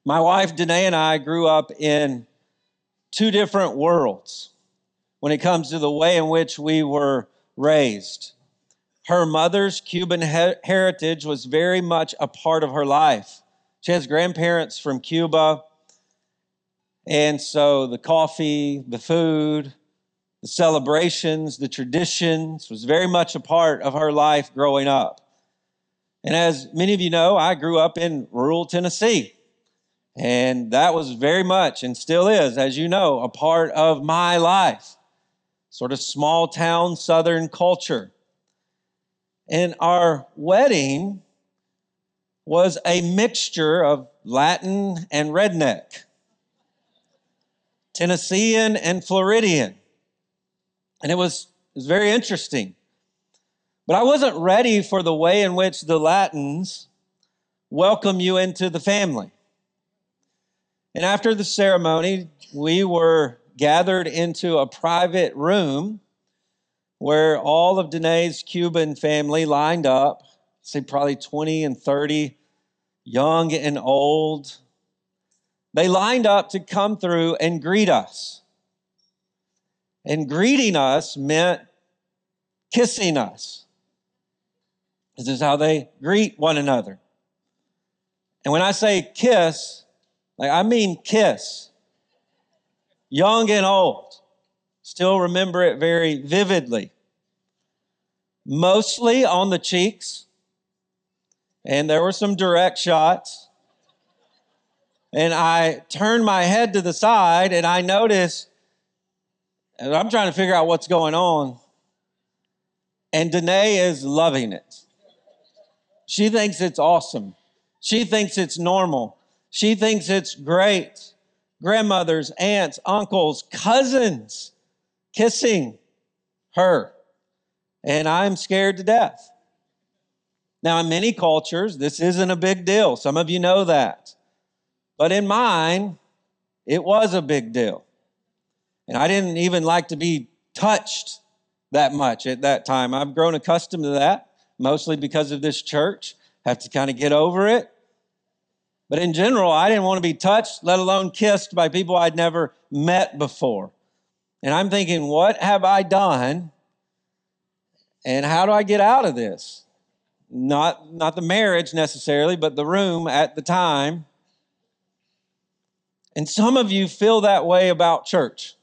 My wife, Danae, and I grew up in two different worlds when it comes to the way in which we were raised. Her mother's Cuban heritage was very much a part of her life. She has grandparents from Cuba, and so the coffee, the food, the celebrations, the traditions was very much a part of her life growing up. And as many of you know, I grew up in rural Tennessee. And that was very much, and still is, as you know, a part of my life. Sort of small town Southern culture. And our wedding was a mixture of Latin and redneck, Tennessean and Floridian. And it was very interesting. But I wasn't ready for the way in which the Latins welcome you into the family. And after the ceremony, we were gathered into a private room where all of Danae's Cuban family lined up, say probably 20 and 30, young and old. They lined up to come through and greet us. And greeting us meant kissing us. This is how they greet one another. And when I say kiss, I mean kiss. Young and old. Still remember it very vividly. Mostly on the cheeks. And there were some direct shots. And I turned my head to the side and I noticed, and I'm trying to figure out what's going on. And Danae is loving it. She thinks it's awesome. She thinks it's normal. She thinks it's great. Grandmothers, aunts, uncles, cousins kissing her. And I'm scared to death. Now, in many cultures, this isn't a big deal. Some of you know that. But in mine, it was a big deal. And I didn't even like to be touched that much at that time. I've grown accustomed to that, mostly because of this church. Have to kind of get over it. But in general, I didn't want to be touched, let alone kissed by people I'd never met before. And I'm thinking, what have I done? And how do I get out of this? Not the marriage necessarily, but the room at the time. And some of you feel that way about church.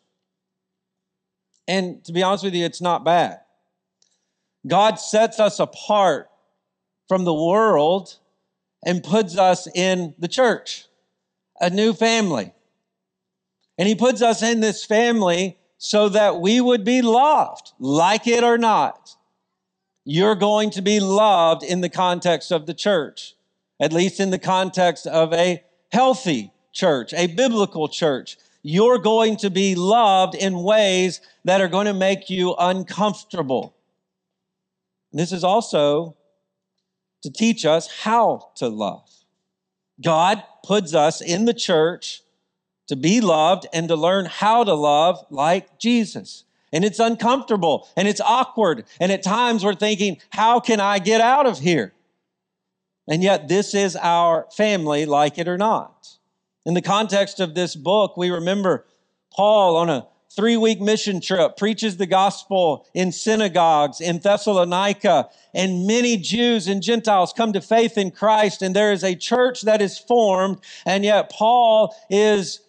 And to be honest with you, it's not bad. God sets us apart from the world and puts us in the church, a new family. And he puts us in this family so that we would be loved, like it or not. You're going to be loved in the context of the church, at least in the context of a healthy church, a biblical church. You're going to be loved in ways that are going to make you uncomfortable. This is also to teach us how to love. God puts us in the church to be loved and to learn how to love like Jesus. And it's uncomfortable and it's awkward. And at times we're thinking, how can I get out of here? And yet this is our family, like it or not. In the context of this book, we remember Paul on a 3-week mission trip, preaches the gospel in synagogues in Thessalonica, and many Jews and Gentiles come to faith in Christ, and there is a church that is formed, and yet Paul is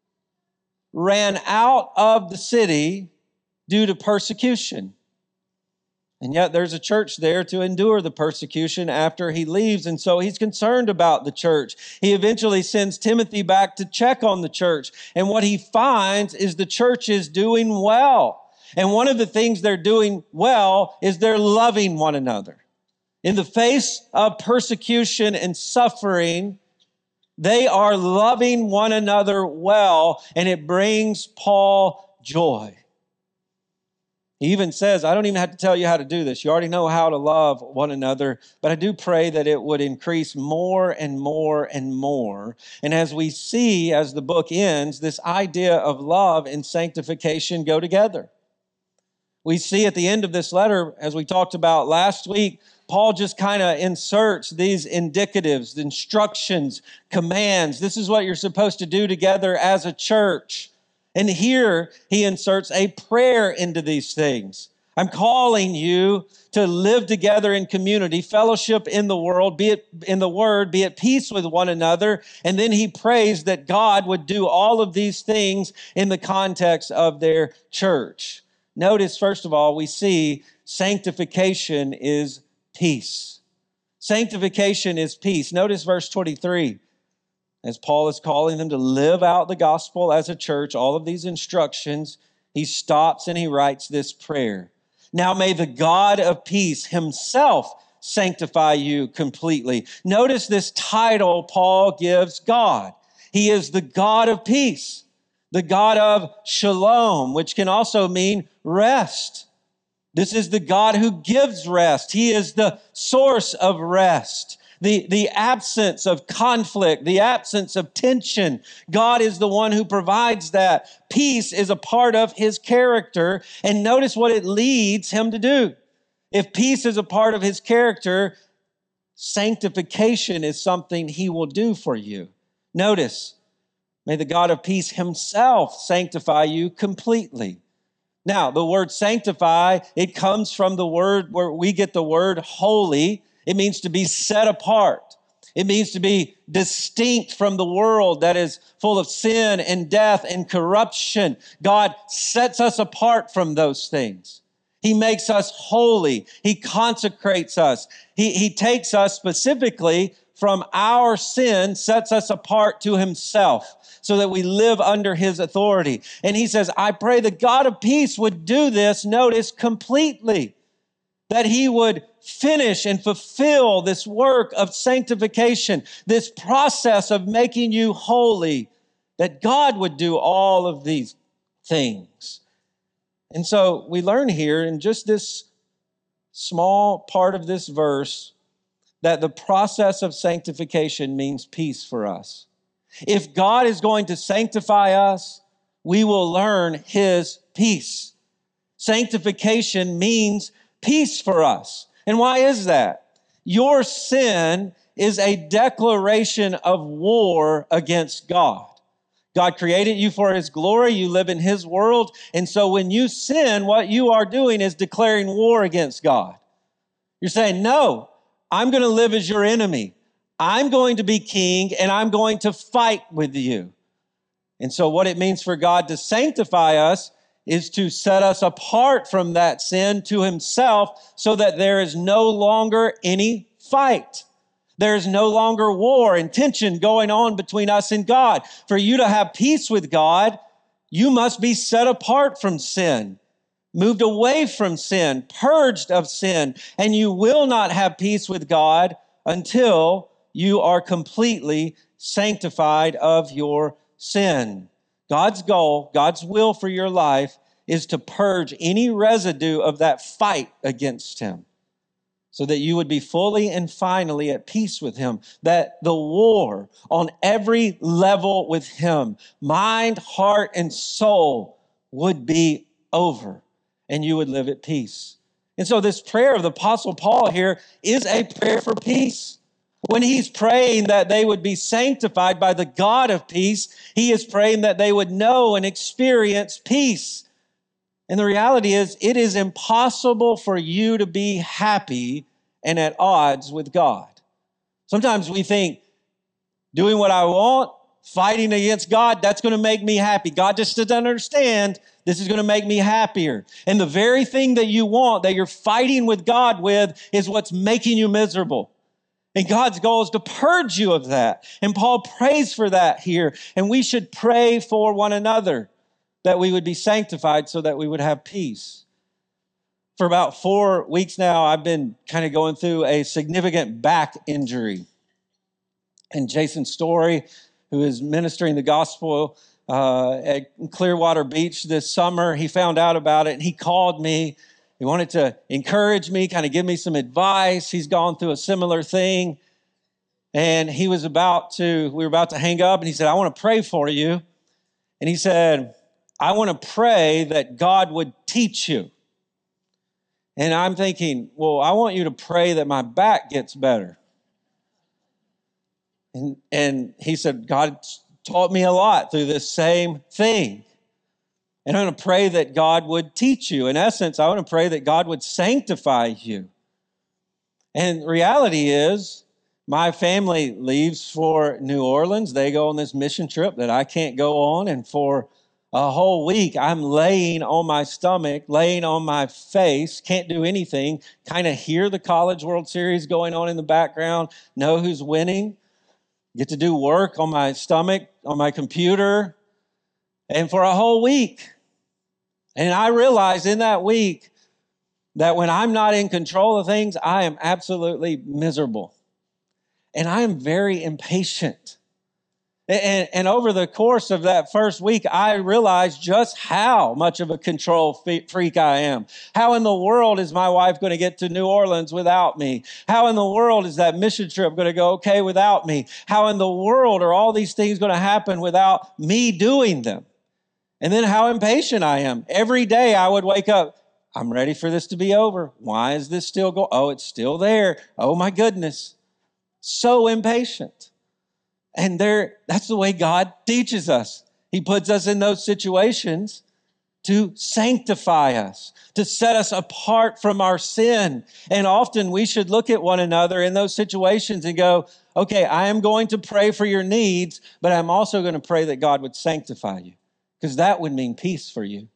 ran out of the city due to persecution. And yet there's a church there to endure the persecution after he leaves. And so he's concerned about the church. He eventually sends Timothy back to check on the church. And what he finds is the church is doing well. And one of the things they're doing well is they're loving one another. In the face of persecution and suffering, they are loving one another well. And it brings Paul joy. He even says, I don't even have to tell you how to do this. You already know how to love one another, but I do pray that it would increase more and more and more. And as we see, as the book ends, this idea of love and sanctification go together. We see at the end of this letter, as we talked about last week, Paul just kind of inserts these indicatives, instructions, commands. This is what you're supposed to do together as a church. And here he inserts a prayer into these things. I'm calling you to live together in community, fellowship in the world, be it in the word, be at peace with one another. And then he prays that God would do all of these things in the context of their church. Notice, first of all, we see sanctification is peace. Sanctification is peace. Notice verse 23. As Paul is calling them to live out the gospel as a church, all of these instructions, he stops and he writes this prayer. Now may the God of peace himself sanctify you completely. Notice this title Paul gives God. He is the God of peace, the God of shalom, which can also mean rest. This is the God who gives rest. He is the source of rest. The absence of conflict, the absence of tension. God is the one who provides that. Peace is a part of his character. And notice what it leads him to do. If peace is a part of his character, sanctification is something he will do for you. Notice, may the God of peace himself sanctify you completely. Now, the word sanctify, it comes from the word where we get the word holy. It means to be set apart. It means to be distinct from the world that is full of sin and death and corruption. God sets us apart from those things. He makes us holy. He consecrates us. He takes us specifically from our sin, sets us apart to himself so that we live under his authority. And he says, I pray the God of peace would do this, notice, completely. That he would finish and fulfill this work of sanctification, this process of making you holy, that God would do all of these things. And so we learn here in just this small part of this verse that the process of sanctification means peace for us. If God is going to sanctify us, we will learn his peace. Sanctification means peace for us. And why is that? Your sin is a declaration of war against God. God created you for his glory. You live in his world. And so when you sin, what you are doing is declaring war against God. You're saying, no, I'm going to live as your enemy. I'm going to be king and I'm going to fight with you. And so what it means for God to sanctify us is to set us apart from that sin to himself so that there is no longer any fight. There is no longer war and tension going on between us and God. For you to have peace with God, you must be set apart from sin, moved away from sin, purged of sin, and you will not have peace with God until you are completely sanctified of your sin. God's goal, God's will for your life is to purge any residue of that fight against him so that you would be fully and finally at peace with him, that the war on every level with him, mind, heart, and soul would be over and you would live at peace. And so this prayer of the Apostle Paul here is a prayer for peace. When he's praying that they would be sanctified by the God of peace, he is praying that they would know and experience peace. And the reality is, it is impossible for you to be happy and at odds with God. Sometimes we think, doing what I want, fighting against God, that's going to make me happy. God just doesn't understand. This is going to make me happier. And the very thing that you want, that you're fighting with God with, is what's making you miserable. And God's goal is to purge you of that. And Paul prays for that here. And we should pray for one another that we would be sanctified so that we would have peace. For about 4 weeks now, I've been kind of going through a significant back injury. And Jason Story, who is ministering the gospel at Clearwater Beach this summer, he found out about it and he called me. He wanted to encourage me, kind of give me some advice. He's gone through a similar thing. And we were about to hang up, and he said, I want to pray for you. And he said, I want to pray that God would teach you. And I'm thinking, well, I want you to pray that my back gets better. And he said, God taught me a lot through this same thing. And I'm going to pray that God would teach you. In essence, I want to pray that God would sanctify you. And reality is, my family leaves for New Orleans. They go on this mission trip that I can't go on. And for a whole week, I'm laying on my stomach, laying on my face, can't do anything, kind of hear the College World Series going on in the background, know who's winning, get to do work on my stomach, on my computer, and for a whole week. And I realized in that week that when I'm not in control of things, I am absolutely miserable. And I am very impatient. And over the course of that first week, I realized just how much of a control freak I am. How in the world is my wife going to get to New Orleans without me? How in the world is that mission trip going to go okay without me? How in the world are all these things going to happen without me doing them? And then how impatient I am. Every day I would wake up, I'm ready for this to be over. Why is this still going? Oh, it's still there. Oh my goodness. So impatient. And that's the way God teaches us. He puts us in those situations to sanctify us, to set us apart from our sin. And often we should look at one another in those situations and go, okay, I am going to pray for your needs, but I'm also going to pray that God would sanctify you, because that would mean peace for you.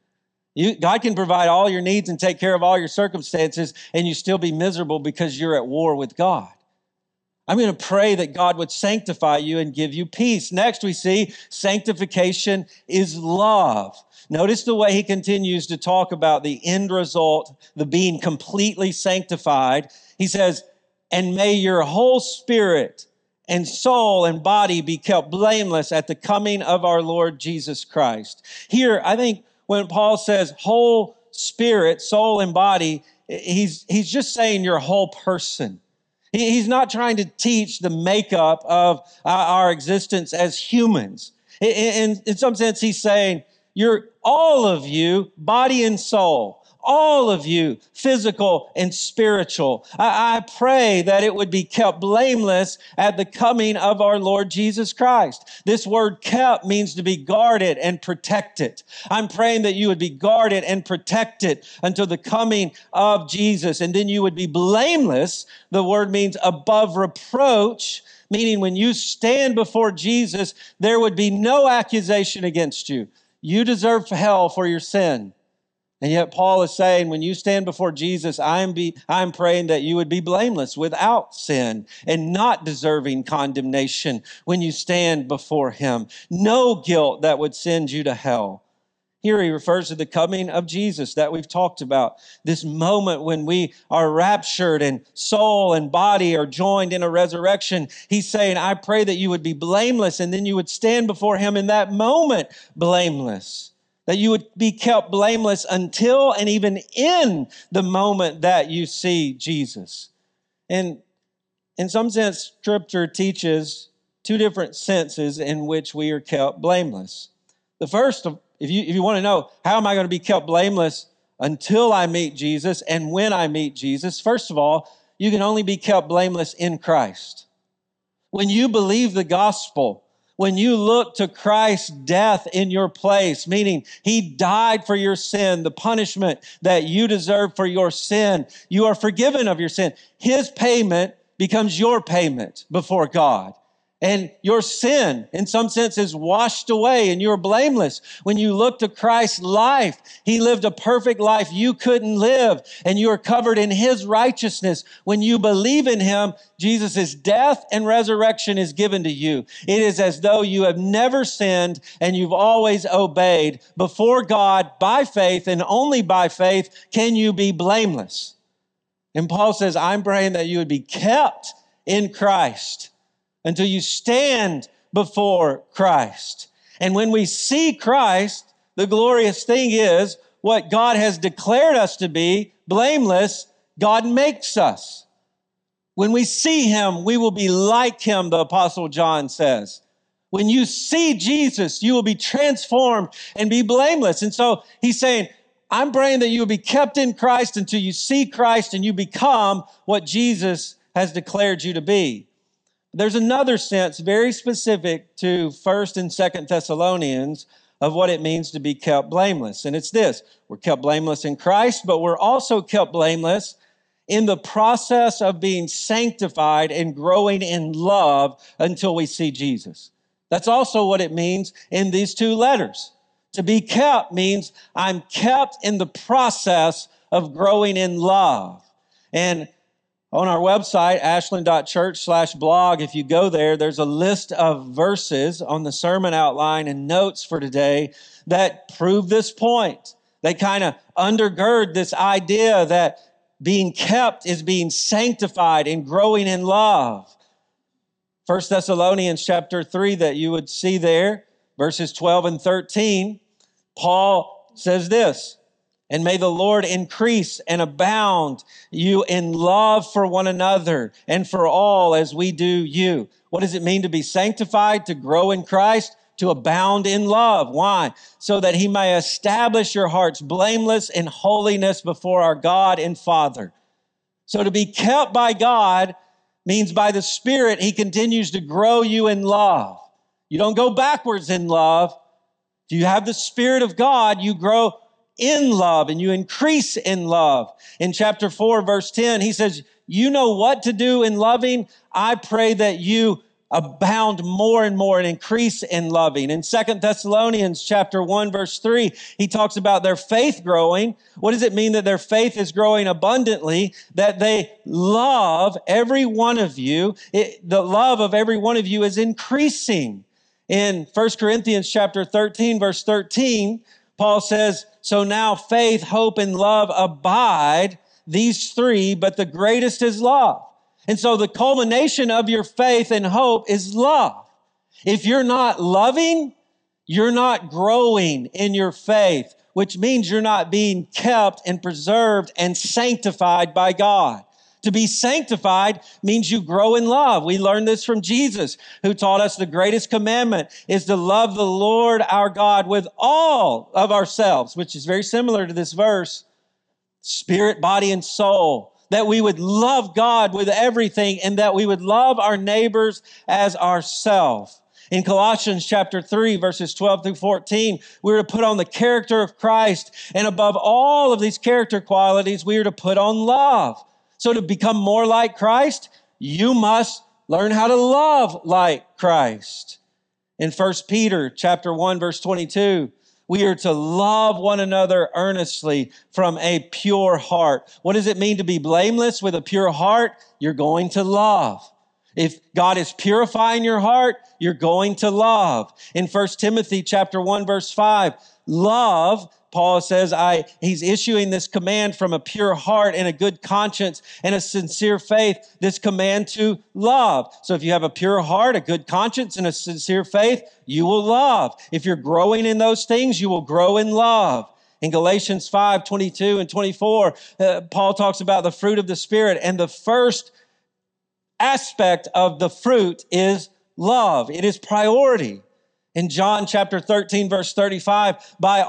God can provide all your needs and take care of all your circumstances, and you still be miserable because you're at war with God. I'm going to pray that God would sanctify you and give you peace. Next, we see sanctification is love. Notice the way he continues to talk about the end result, the being completely sanctified. He says, and may your whole spirit and soul and body be kept blameless at the coming of our Lord Jesus Christ. Here, I think when Paul says whole spirit, soul, and body, he's just saying your whole person. He's not trying to teach the makeup of our existence as humans. In some sense, he's saying, you're all of you, body and soul, all of you, physical and spiritual. I pray that it would be kept blameless at the coming of our Lord Jesus Christ. This word kept means to be guarded and protected. I'm praying that you would be guarded and protected until the coming of Jesus. And then you would be blameless. The word means above reproach, meaning when you stand before Jesus, there would be no accusation against you. You deserve hell for your sin. And yet Paul is saying, when you stand before Jesus, I'm praying that you would be blameless without sin and not deserving condemnation when you stand before him. No guilt that would send you to hell. Here he refers to the coming of Jesus that we've talked about. This moment when we are raptured and soul and body are joined in a resurrection. He's saying, I pray that you would be blameless, and then you would stand before him in that moment blameless. That you would be kept blameless until and even in the moment that you see Jesus. And in some sense, Scripture teaches two different senses in which we are kept blameless. The first, if you want to know, how am I going to be kept blameless until I meet Jesus and when I meet Jesus? First of all, you can only be kept blameless in Christ. When you believe the gospel, when you look to Christ's death in your place, meaning he died for your sin, the punishment that you deserve for your sin, you are forgiven of your sin. His payment becomes your payment before God. And your sin, in some sense, is washed away and you're blameless. When you look to Christ's life, he lived a perfect life you couldn't live, and you are covered in his righteousness. When you believe in him, Jesus' death and resurrection is given to you. It is as though you have never sinned and you've always obeyed. Before God, by faith and only by faith, can you be blameless. And Paul says, I'm praying that you would be kept in Christ until you stand before Christ. And when we see Christ, the glorious thing is what God has declared us to be, blameless, God makes us. When we see him, we will be like him, the Apostle John says. When you see Jesus, you will be transformed and be blameless. And so he's saying, I'm praying that you will be kept in Christ until you see Christ and you become what Jesus has declared you to be. There's another sense very specific to 1st and 2nd Thessalonians of what it means to be kept blameless. And it's this: we're kept blameless in Christ, but we're also kept blameless in the process of being sanctified and growing in love until we see Jesus. That's also what it means in these two letters. To be kept means I'm kept in the process of growing in love. And on our website, ashland.church/blog, if you go there, there's a list of verses on the sermon outline and notes for today that prove this point. They kind of undergird this idea that being kept is being sanctified and growing in love. 1 Thessalonians chapter 3 that you would see there, verses 12 and 13, Paul says this: "And may the Lord increase and abound you in love for one another and for all as we do you." What does it mean to be sanctified, to grow in Christ? To abound in love. Why? So that he may establish your hearts blameless in holiness before our God and Father. So to be kept by God means by the Spirit, he continues to grow you in love. You don't go backwards in love. If you have the Spirit of God, you grow in love and you increase in love. In chapter 4, verse 10, he says, "You know what to do in loving. I pray that you abound more and more and increase in loving." In 2 Thessalonians chapter 1, verse 3, he talks about their faith growing. What does it mean that their faith is growing abundantly? That they love every one of you. The love of every one of you is increasing. In 1 Corinthians chapter 13, verse 13, Paul says, "So now faith, hope, and love abide, these three, but the greatest is love." And so the culmination of your faith and hope is love. If you're not loving, you're not growing in your faith, which means you're not being kept and preserved and sanctified by God. To be sanctified means you grow in love. We learned this from Jesus, who taught us the greatest commandment is to love the Lord our God with all of ourselves, which is very similar to this verse, spirit, body, and soul. That we would love God with everything and that we would love our neighbors as ourselves. In Colossians chapter 3, verses 12 through 14, we are to put on the character of Christ. And above all of these character qualities, we are to put on love. So to become more like Christ, you must learn how to love like Christ. In 1 Peter chapter 1, verse 22, we are to love one another earnestly from a pure heart. What does it mean to be blameless with a pure heart? You're going to love. If God is purifying your heart, you're going to love. In 1 Timothy chapter 1, verse 5, love, Paul says, he's issuing this command from a pure heart and a good conscience and a sincere faith, this command to love. So if you have a pure heart, a good conscience, and a sincere faith, you will love. If you're growing in those things, you will grow in love. In Galatians 5, 22 and 24, Paul talks about the fruit of the Spirit, and the first aspect of the fruit is love. It is priority. In John chapter 13, verse 35, by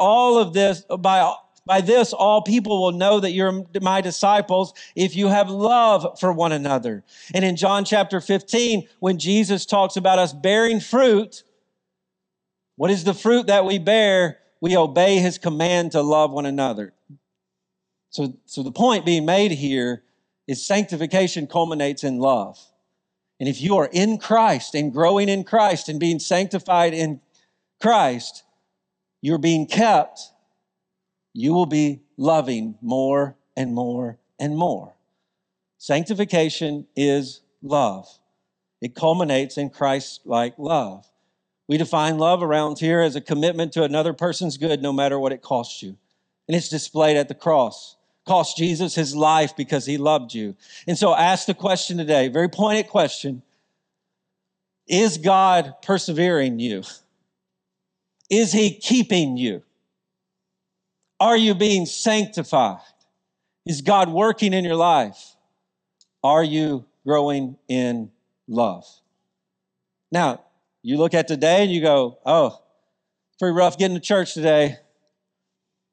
this, all people will know that you're my disciples if you have love for one another. And in John chapter 15, when Jesus talks about us bearing fruit, what is the fruit that we bear? We obey his command to love one another. So the point being made here is sanctification culminates in love. And if you are in Christ and growing in Christ and being sanctified in Christ, you're being kept, you will be loving more and more and more. Sanctification is love. It culminates in Christ-like love. We define love around here as a commitment to another person's good no matter what it costs you. And it's displayed at the cross. Cost Jesus his life because he loved you. And so ask the question today, very pointed question. Is God persevering you? Is he keeping you? Are you being sanctified? Is God working in your life? Are you growing in love? Now, you look at today and you go, oh, pretty rough getting to church today.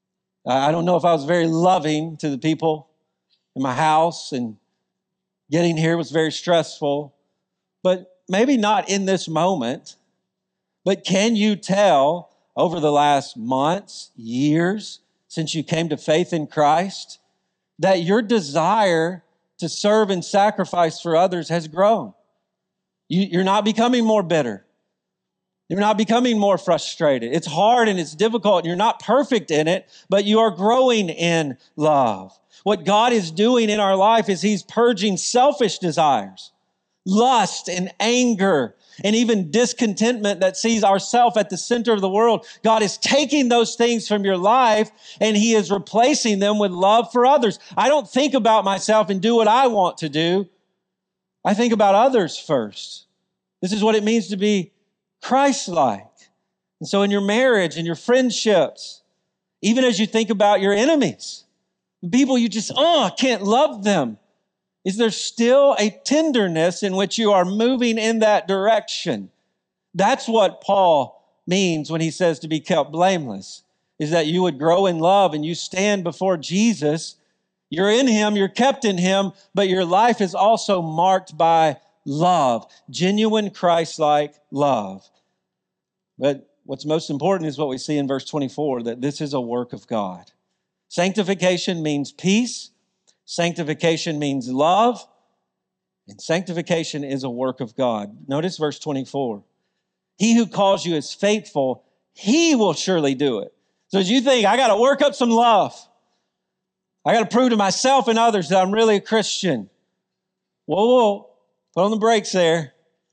I don't know if I was very loving to the people in my house, and getting here was very stressful, but maybe not in this moment. But can you tell over the last months, years, since you came to faith in Christ, that your desire to serve and sacrifice for others has grown? You're not becoming more bitter. You're not becoming more frustrated. It's hard and it's difficult, and you're not perfect in it, but you are growing in love. What God is doing in our life is He's purging selfish desires, lust and anger, and even discontentment that sees ourselves at the center of the world. God is taking those things from your life, and He is replacing them with love for others. I don't think about myself and do what I want to do. I think about others first. This is what it means to be Christ-like. And so in your marriage and your friendships, even as you think about your enemies, the people you just, I can't love them, is there still a tenderness in which you are moving in that direction? That's what Paul means when he says to be kept blameless, is that you would grow in love and you stand before Jesus. You're in Him, you're kept in Him, but your life is also marked by love, genuine Christ-like love. But what's most important is what we see in verse 24, that this is a work of God. Sanctification means peace. Sanctification means love. And sanctification is a work of God. Notice verse 24. He who calls you is faithful. He will surely do it. So as you think, I got to work up some love, I got to prove to myself and others that I'm really a Christian. Whoa, put on the brakes there.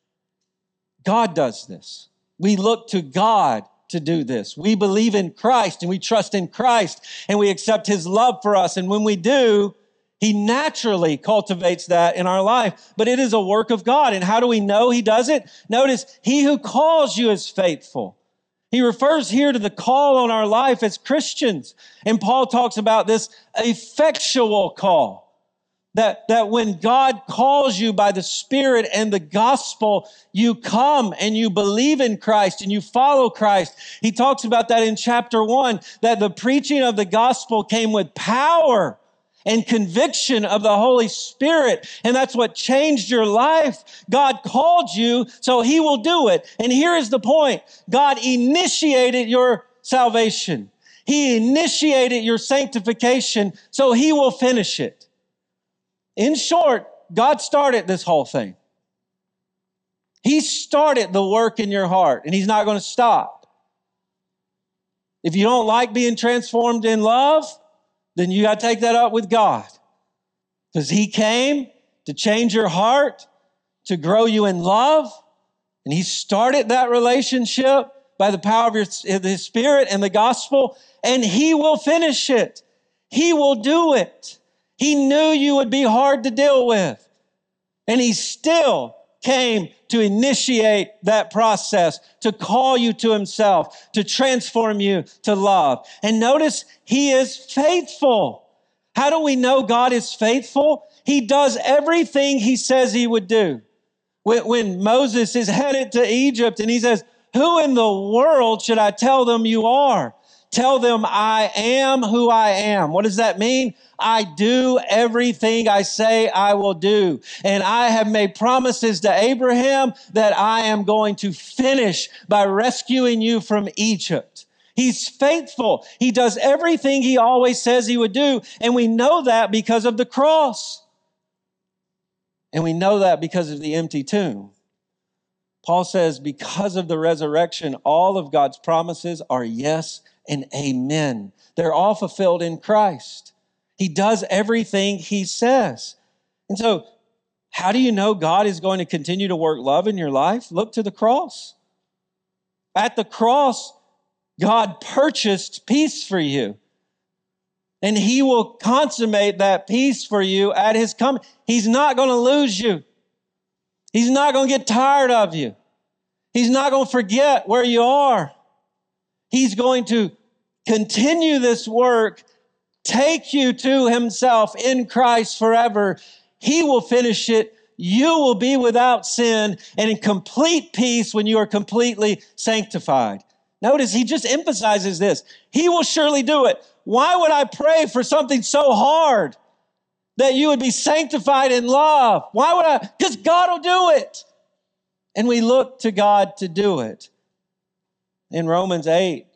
God does this. We look to God to do this. We believe in Christ and we trust in Christ and we accept His love for us. And when we do, He naturally cultivates that in our life. But it is a work of God. And how do we know He does it? Notice, He who calls you is faithful. He refers here to the call on our life as Christians. And Paul talks about this effectual call. That when God calls you by the Spirit and the gospel, you come and you believe in Christ and you follow Christ. He talks about that in chapter 1, that the preaching of the gospel came with power and conviction of the Holy Spirit. And that's what changed your life. God called you, so He will do it. And here is the point. God initiated your salvation. He initiated your sanctification, so He will finish it. In short, God started this whole thing. He started the work in your heart, and He's not going to stop. If you don't like being transformed in love, then you got to take that up with God. Because He came to change your heart, to grow you in love, and He started that relationship by the power of His Spirit and the gospel, and He will finish it. He will do it. He knew you would be hard to deal with. And He still came to initiate that process, to call you to Himself, to transform you to love. And notice, He is faithful. How do we know God is faithful? He does everything He says He would do. When Moses is headed to Egypt and he says, "Who in the world should I tell them you are?" Tell them I am who I am. What does that mean? I do everything I say I will do. And I have made promises to Abraham that I am going to finish by rescuing you from Egypt. He's faithful. He does everything He always says He would do. And we know that because of the cross. And we know that because of the empty tomb. Paul says, because of the resurrection, all of God's promises are yes and amen. They're all fulfilled in Christ. He does everything He says. And so, how do you know God is going to continue to work love in your life? Look to the cross. At the cross, God purchased peace for you. And He will consummate that peace for you at His coming. He's not going to lose you. He's not going to get tired of you. He's not going to forget where you are. He's going to continue this work, take you to Himself in Christ forever. He will finish it. You will be without sin and in complete peace when you are completely sanctified. Notice he just emphasizes this. He will surely do it. Why would I pray for something so hard that you would be sanctified in love? Why would I? Because God will do it. And we look to God to do it. In Romans 8,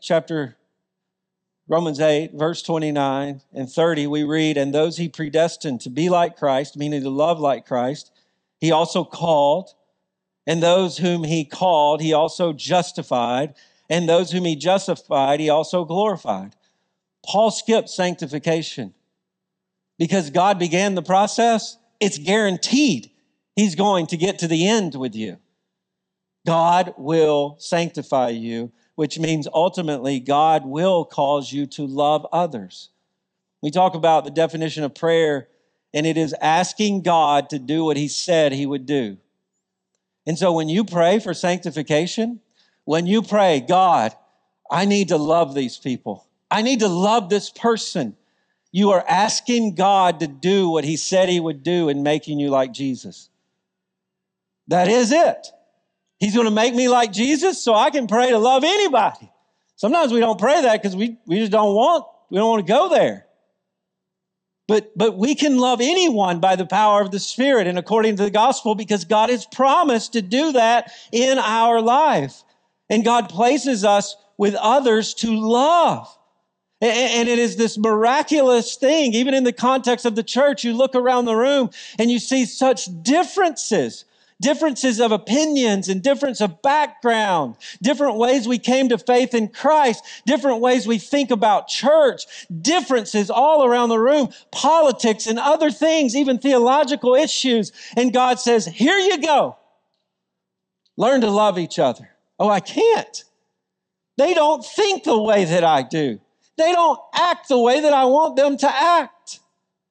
verse 29 and 30, we read, and those he predestined to be like Christ, meaning to love like Christ, he also called. And those whom he called, he also justified. And those whom he justified, he also glorified. Paul skipped sanctification. Because God began the process, it's guaranteed he's going to get to the end with you. God will sanctify you, which means ultimately God will cause you to love others. We talk about the definition of prayer, and it is asking God to do what he said he would do. And so when you pray for sanctification, when you pray, God, I need to love these people. I need to love this person. You are asking God to do what he said he would do in making you like Jesus. That is it. He's going to make me like Jesus so I can pray to love anybody. Sometimes we don't pray that because we just don't want to go there. But we can love anyone by the power of the Spirit and according to the gospel because God has promised to do that in our life. And God places us with others to love. And it is this miraculous thing, even in the context of the church. You look around the room and you see such differences of opinions and difference of background, different ways we came to faith in Christ, different ways we think about church, differences all around the room, politics and other things, even theological issues. And God says, here you go. Learn to love each other. Oh, I can't. They don't think the way that I do. They don't act the way that I want them to act.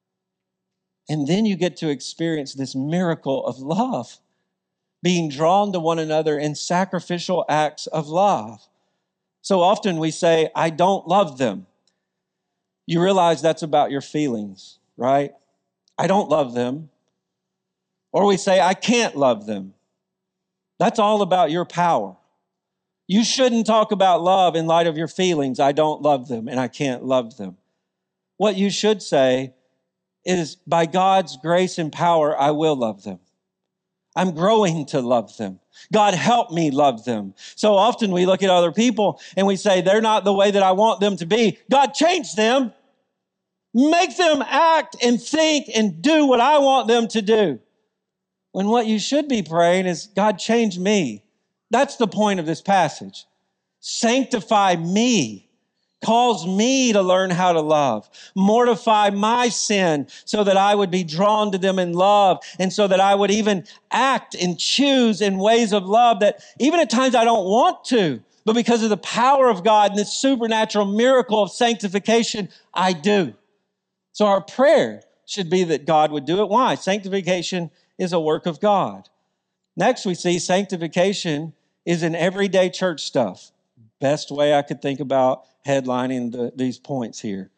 And then you get to experience this miracle of love, being drawn to one another in sacrificial acts of love. So often we say, I don't love them. You realize that's about your feelings, right? I don't love them. Or we say, I can't love them. That's all about your power. You shouldn't talk about love in light of your feelings. I don't love them and I can't love them. What you should say is, by God's grace and power, I will love them. I'm growing to love them. God, help me love them. So often we look at other people and we say, they're not the way that I want them to be. God, change them. Make them act and think and do what I want them to do. When what you should be praying is, God, change me. That's the point of this passage. Sanctify me. Calls me to learn how to love. Mortify my sin so that I would be drawn to them in love and so that I would even act and choose in ways of love that even at times I don't want to, but because of the power of God and this supernatural miracle of sanctification, I do. So our prayer should be that God would do it. Why? Sanctification is a work of God. Next, we see sanctification is in everyday church stuff. Best way I could think about headlining these points here.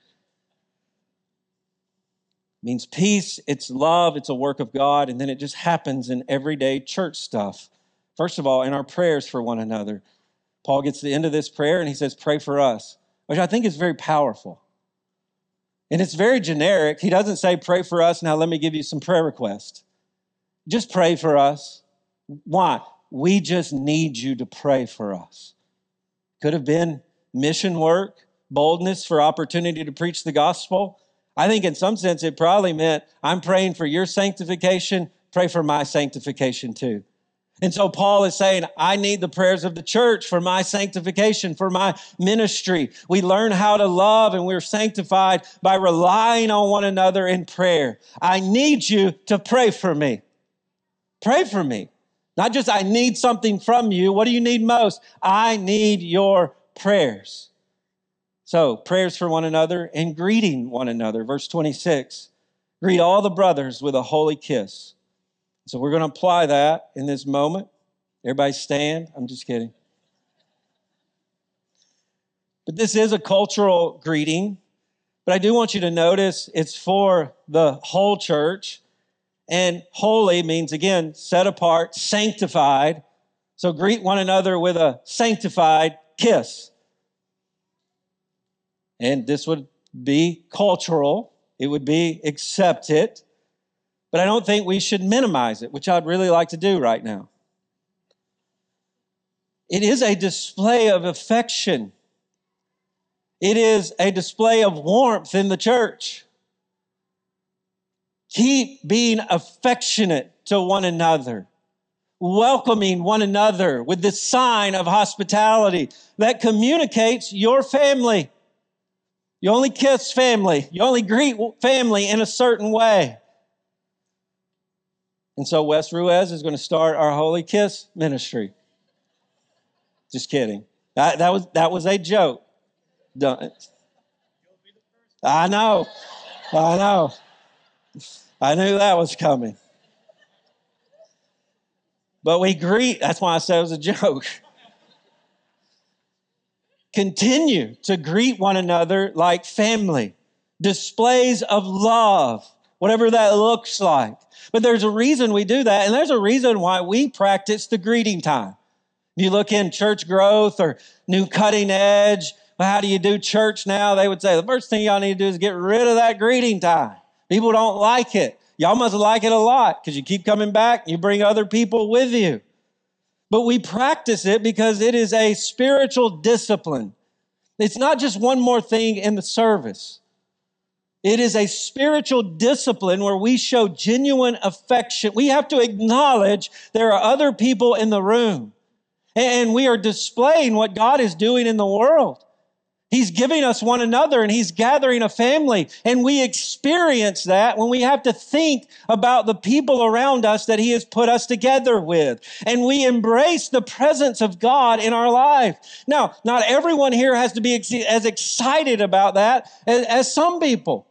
It means peace, it's love, it's a work of God, and then it just happens in everyday church stuff. First of all, in our prayers for one another. Paul gets to the end of this prayer and he says, pray for us, which I think is very powerful. And it's very generic. He doesn't say, pray for us, now let me give you some prayer requests. Just pray for us. Why? We just need you to pray for us. Could have been mission work, boldness for opportunity to preach the gospel. I think in some sense it probably meant, I'm praying for your sanctification, pray for my sanctification too. And so Paul is saying, I need the prayers of the church for my sanctification, for my ministry. We learn how to love and we're sanctified by relying on one another in prayer. I need you to pray for me. Pray for me. Not just I need something from you. What do you need most? I need your prayers. So prayers for one another and greeting one another. Verse 26, greet all the brothers with a holy kiss. So we're going to apply that in this moment. Everybody stand. I'm just kidding. But this is a cultural greeting. But I do want you to notice it's for the whole church. And holy means, again, set apart, sanctified. So greet one another with a sanctified kiss. And this would be cultural. It would be accepted. But I don't think we should minimize it, which I'd really like to do right now. It is a display of affection. It is a display of warmth in the church. Keep being affectionate to one another, welcoming one another with this sign of hospitality that communicates your family. You only kiss family. You only greet family in a certain way. And so West Ruiz is going to start our Holy Kiss ministry. Just kidding. That was a joke. I know. I knew that was coming. But we greet, that's why I said it was a joke. Continue to greet one another like family. Displays of love, whatever that looks like. But there's a reason we do that, and there's a reason why we practice the greeting time. If you look in Church Growth or New Cutting Edge, how do you do church now? They would say the first thing y'all need to do is get rid of that greeting time. People don't like it. Y'all must like it a lot because you keep coming back and you bring other people with you. But we practice it because it is a spiritual discipline. It's not just one more thing in the service. It is a spiritual discipline where we show genuine affection. We have to acknowledge there are other people in the room. And we are displaying what God is doing in the world. He's giving us one another and He's gathering a family. And we experience that when we have to think about the people around us that He has put us together with. And we embrace the presence of God in our life. Now, not everyone here has to be as excited about that as some people.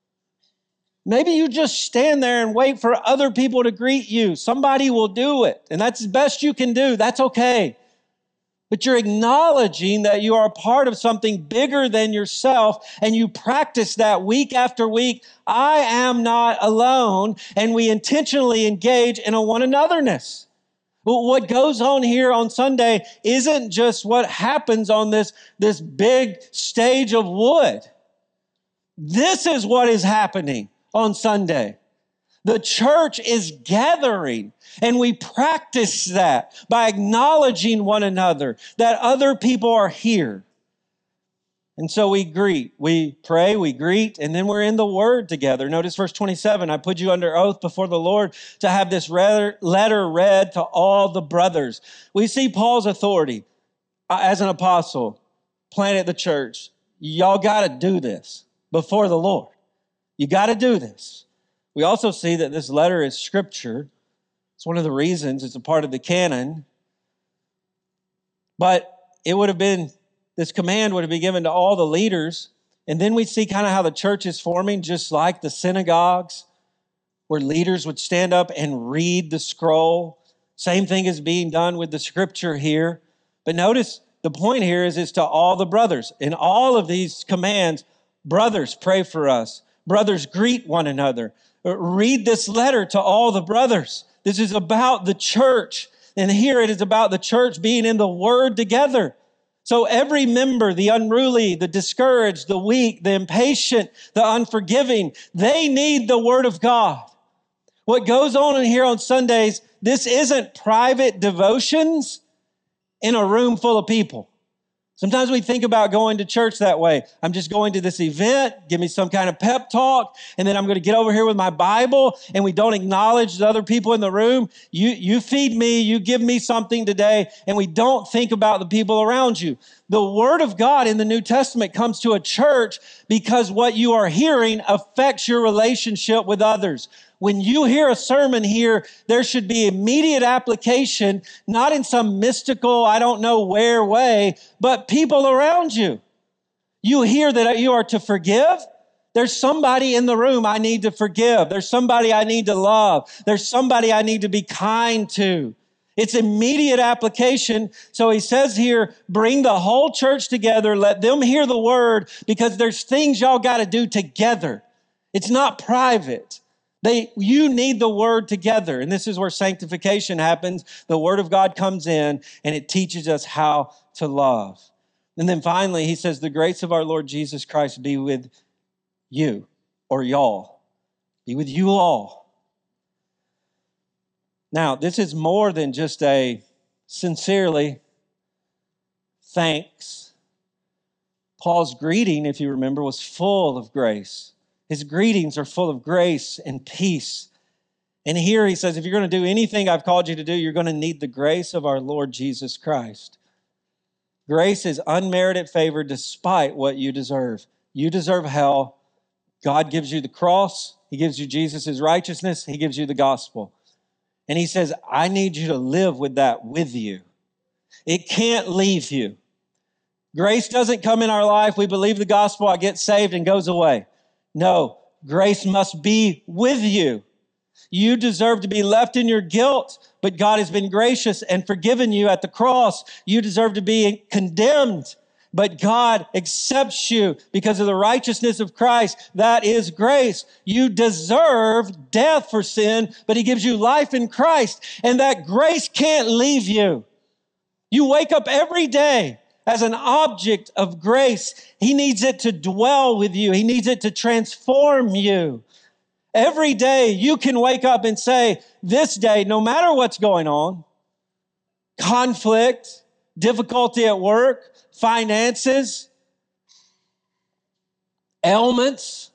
Maybe you just stand there and wait for other people to greet you. Somebody will do it. And that's the best you can do. That's okay. But you're acknowledging that you are a part of something bigger than yourself, and you practice that week after week. I am not alone, and we intentionally engage in a one anotherness. What goes on here on Sunday isn't just what happens on this big stage of wood. This is what is happening on Sunday. The church is gathering, and we practice that by acknowledging one another, that other people are here. And so we greet, we pray, we greet, and then we're in the Word together. Notice verse 27, I put you under oath before the Lord to have this letter read to all the brothers. We see Paul's authority as an apostle, planted the church. Y'all got to do this before the Lord. You got to do this. We also see that this letter is scripture. It's one of the reasons it's a part of the canon. But this command would have been given to all the leaders. And then we see kind of how the church is forming, just like the synagogues, where leaders would stand up and read the scroll. Same thing is being done with the scripture here. But notice the point here is it's to all the brothers. In all of these commands, brothers, pray for us. Brothers, greet one another. Read this letter to all the brothers. This is about the church. And here it is about the church being in the Word together. So every member, the unruly, the discouraged, the weak, the impatient, the unforgiving, they need the Word of God. What goes on in here on Sundays, this isn't private devotions in a room full of people. Sometimes we think about going to church that way. I'm just going to this event, give me some kind of pep talk, and then I'm going to get over here with my Bible, and we don't acknowledge the other people in the room. You feed me, you give me something today, and we don't think about the people around you. The Word of God in the New Testament comes to a church because what you are hearing affects your relationship with others. When you hear a sermon here, there should be immediate application, not in some mystical, I don't know where way, but people around you. You hear that you are to forgive. There's somebody in the room I need to forgive. There's somebody I need to love. There's somebody I need to be kind to. It's immediate application. So he says here, bring the whole church together. Let them hear the word because there's things y'all got to do together. It's not private. You need the word together. And this is where sanctification happens. The word of God comes in and it teaches us how to love. And then finally, he says, the grace of our Lord Jesus Christ be with you, or y'all. Be with you all. Now, this is more than just a sincerely thanks. Paul's greeting, if you remember, was full of grace. His greetings are full of grace and peace. And here he says, if you're going to do anything I've called you to do, you're going to need the grace of our Lord Jesus Christ. Grace is unmerited favor despite what you deserve. You deserve hell. God gives you the cross. He gives you Jesus' righteousness. He gives you the gospel. And he says, I need you to live with that with you. It can't leave you. Grace doesn't come in our life. We believe the gospel, I get saved and goes away. No, grace must be with you. You deserve to be left in your guilt, but God has been gracious and forgiven you at the cross. You deserve to be condemned, but God accepts you because of the righteousness of Christ. That is grace. You deserve death for sin, but he gives you life in Christ, and that grace can't leave you. You wake up every day as an object of grace. He needs it to dwell with you. He needs it to transform you. Every day you can wake up and say, this day, no matter what's going on, conflict, difficulty at work, finances, ailments,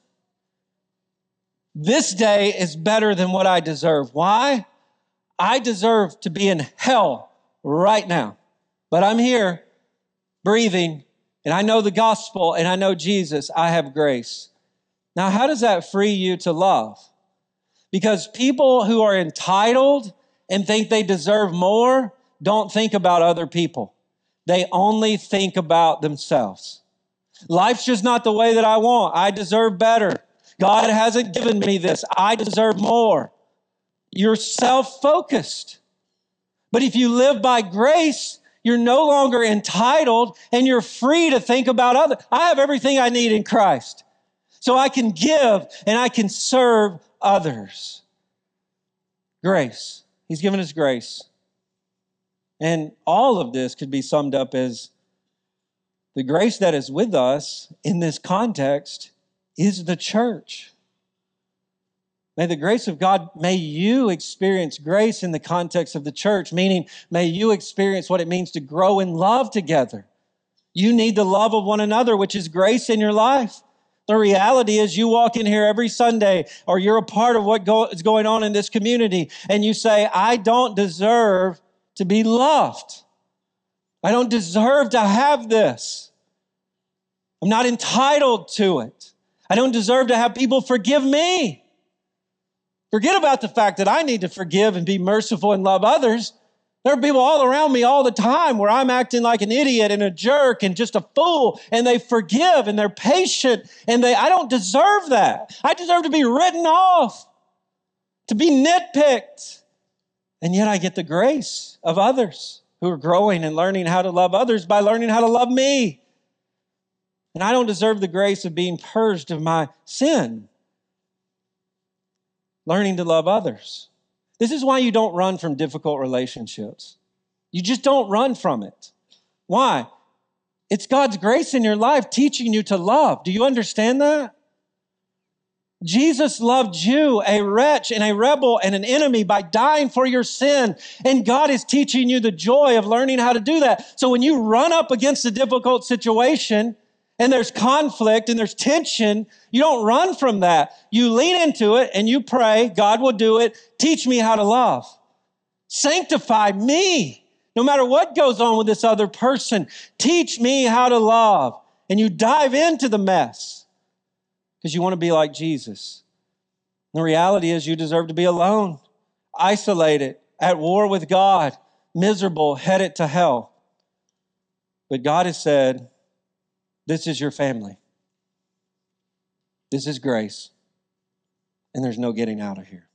this day is better than what I deserve. Why? I deserve to be in hell right now, but I'm here breathing, and I know the gospel, and I know Jesus. I have grace. Now, how does that free you to love? Because people who are entitled and think they deserve more don't think about other people. They only think about themselves. Life's just not the way that I want. I deserve better. God hasn't given me this. I deserve more. You're self-focused. But if you live by grace, you're no longer entitled and you're free to think about others. I have everything I need in Christ. So I can give and I can serve others. Grace. He's given us grace. And all of this could be summed up as the grace that is with us in this context is the church. May the grace of God, may you experience grace in the context of the church, meaning may you experience what it means to grow in love together. You need the love of one another, which is grace in your life. The reality is you walk in here every Sunday or you're a part of what is going on in this community and you say, I don't deserve to be loved. I don't deserve to have this. I'm not entitled to it. I don't deserve to have people forgive me. Forget about the fact that I need to forgive and be merciful and love others. There are people all around me all the time where I'm acting like an idiot and a jerk and just a fool, and they forgive and they're patient, and I don't deserve that. I deserve to be written off, to be nitpicked. And yet I get the grace of others who are growing and learning how to love others by learning how to love me. And I don't deserve the grace of being purged of my sin, learning to love others. This is why you don't run from difficult relationships. You just don't run from it. Why? It's God's grace in your life teaching you to love. Do you understand that? Jesus loved you, a wretch and a rebel and an enemy, by dying for your sin. And God is teaching you the joy of learning how to do that. So when you run up against a difficult situation and there's conflict and there's tension, you don't run from that. You lean into it and you pray, God will do it. Teach me how to love. Sanctify me. No matter what goes on with this other person, teach me how to love. And you dive into the mess because you want to be like Jesus. The reality is you deserve to be alone, isolated, at war with God, miserable, headed to hell. But God has said, this is your family. This is grace. And there's no getting out of here.